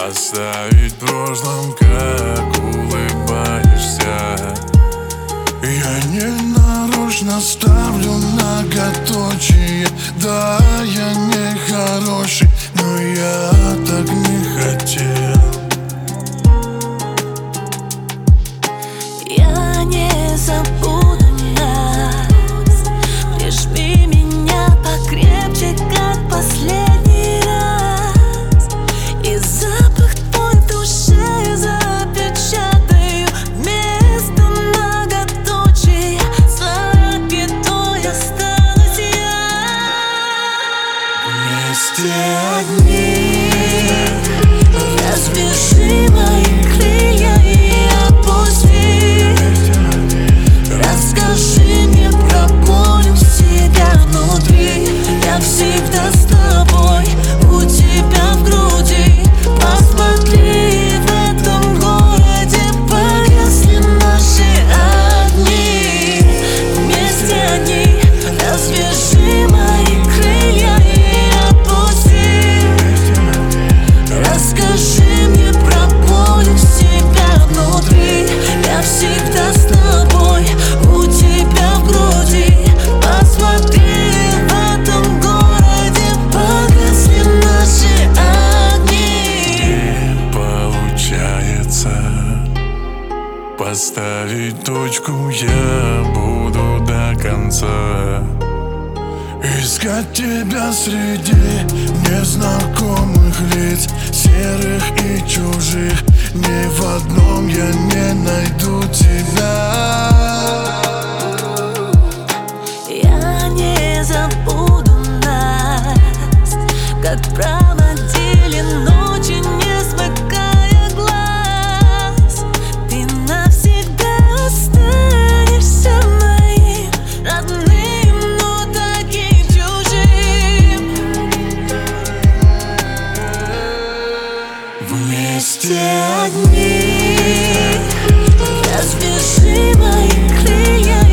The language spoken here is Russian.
Оставить в прошлом, как улыбаешься. Я не нарочно ставлю многоточие. Да, я не хороший, но я так не хотел. Я не забуду нас. Прижми меня покрепче, как последний раз. И запах твой в душе запечатаю вместо многоточия. Запятой осталась я. Вместе одни. Развяжи мои крылья и отпусти. Расскажи мне про боль у себя внутри. Я всегда с тобой, у тебя в груди. Посмотри, в этом городе погасли наши огни. Вместе одни. Развяжи мои крылья и отпусти. Расскажи мне про боль у себя внутри. Я всегда с тобой, у тебя в груди. Посмотри, в этом городе погасли наши огни. Не получается поставить точку, я буду до конца. Искать тебя среди незнакомых лиц, серых и чужих. Ни в одном я не найду тебя. Я не забуду нас, как проводили ночи, не смыкая глаз. Ты навсегда останешься моим родным, но таким чужим. Вместе Одни. Развяжи мои крылья